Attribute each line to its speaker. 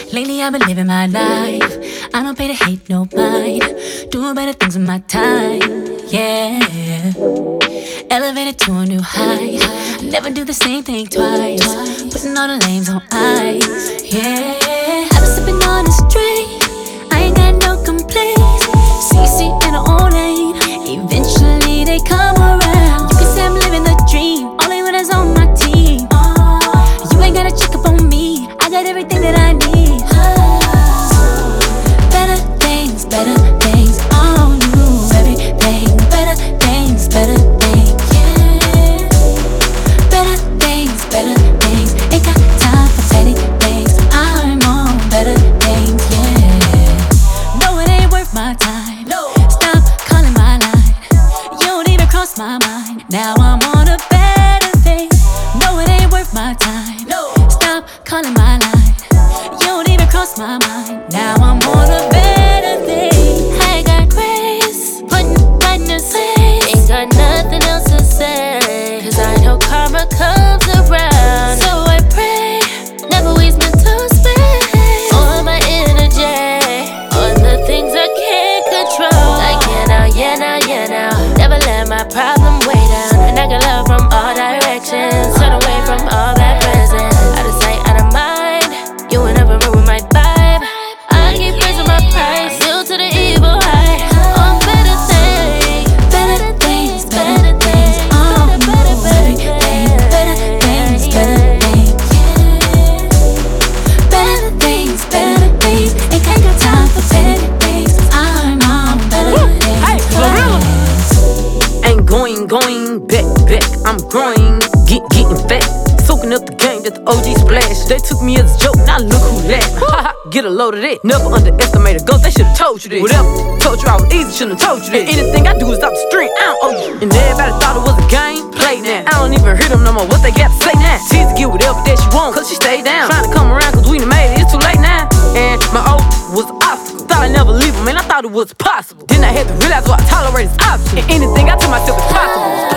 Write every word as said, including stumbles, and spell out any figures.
Speaker 1: Lately I've been living my life. I don't pay to hate nobody. Doing better things with my time. Yeah. Elevated to a new height. Never do the same thing twice. Putting all the lames on ice. Yeah. I've been sipping on a straight. I ain't got no complaints. C C in her own lane. Eventually they come around. You can say I'm living the dream. All they want is on my team. You ain't gotta check up on me. I got everything that I need. Better things, better things on you. Everything, better things, better things, yeah. Better things, better things. Ain't got time for petty things. I'm on better things, yeah. No, it ain't worth my time. No. Stop calling my line. You don't even cross my mind. Now I'm on a better thing. No, it ain't worth my time. No. Stop calling my line. You don't even cross my mind. Now I'm on a better thing. I got grace, putting right in the face. Ain't got nothing else to say, cause I know karma comes around. So I pray, never waste mental space on my energy, on the things I can't control. Like yeah now, yeah now, yeah now. Never let my problem weigh down. And I got love from all directions. Turn away from all that present. Out of sight, out of mind. You will never ruin my vibe. I keep raising my price, still to the evil high. On better things, better things, better things. On better things, better things, better things. Better things, better things. Ain't got time for petty things. I'm on better things.
Speaker 2: Hey, Gorilla. Ain't going, going back, back. I'm growing, get, getting fat. Soaking up the game that the O G splash. They took me as a joke, now look who laughed. Haha, get a load of that. Never underestimate a ghost, they should've told you this. Whatever, told you I was easy, shouldn't have told you this. And anything I do is up the street, I don't owe you. And everybody thought it was a game, play now. I don't even hear them no more, what they got to say now. She's to get whatever that she want, cause she stayed down. Trying to come around cause we done made it, it's too late now. And my oath was an obstacle. Thought I'd never leave him, man, I thought it was possible. Then I had to realize what I tolerate is optional. And anything I tell myself is possible.